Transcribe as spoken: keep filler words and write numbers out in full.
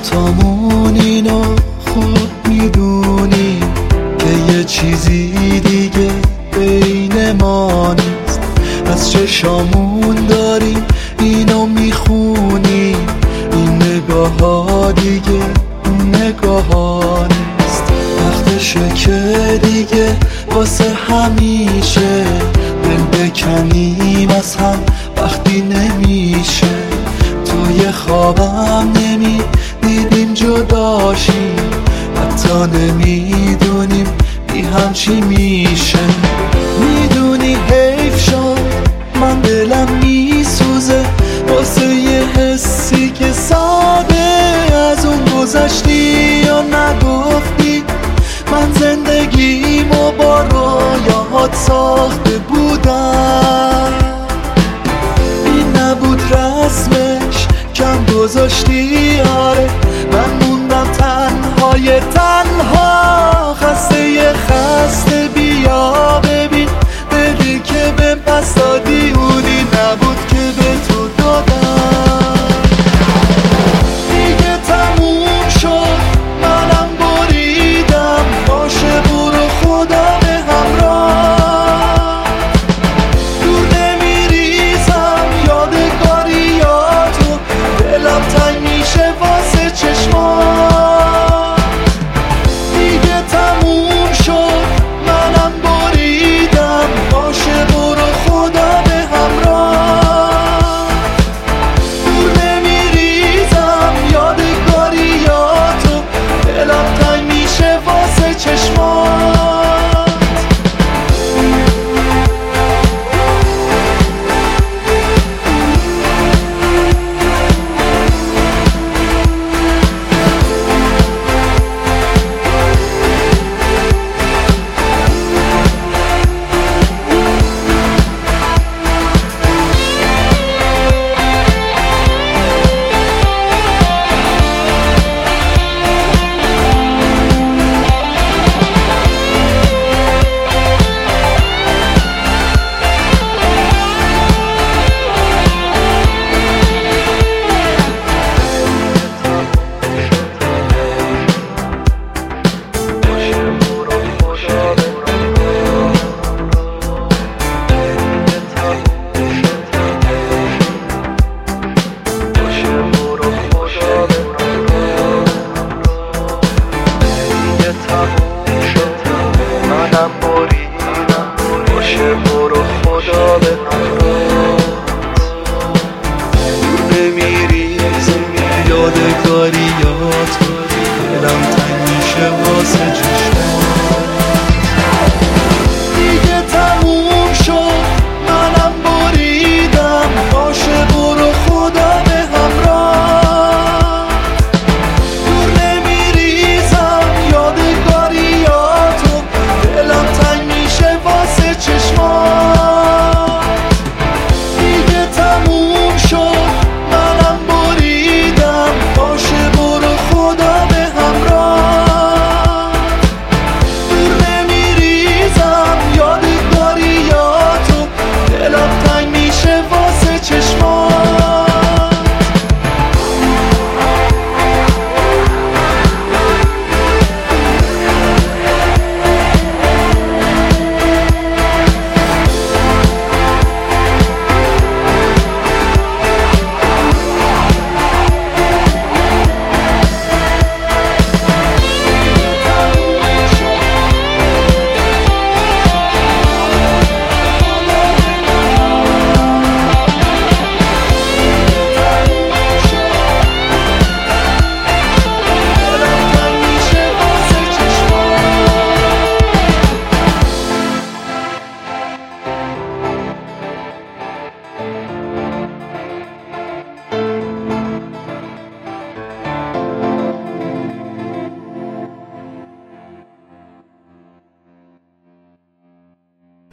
دوتامون اینو خوب میدونی که یه چیزی دیگه بین ما نیست. از چشامون داریم اینو میخونی، این نگاه ها دیگه اون نگاه ها نیست. وقتشه که دیگه واسه همیشه دل بکنیم از هم وقتی نمیشه. توی خوابم نمیدیدیم جداشیم، حتی نمیدونیم بی هم چی میشه. میدونی حیف شد من دلم میسوزه واسه یه حسی که ساده از اون گذشتی یا نگفتی. من زندگیمو با رویاهات ساخته بودم، این نبود رسمش کم گذاشتی. آره من موندم تنهای تنها، خسته خسته بیا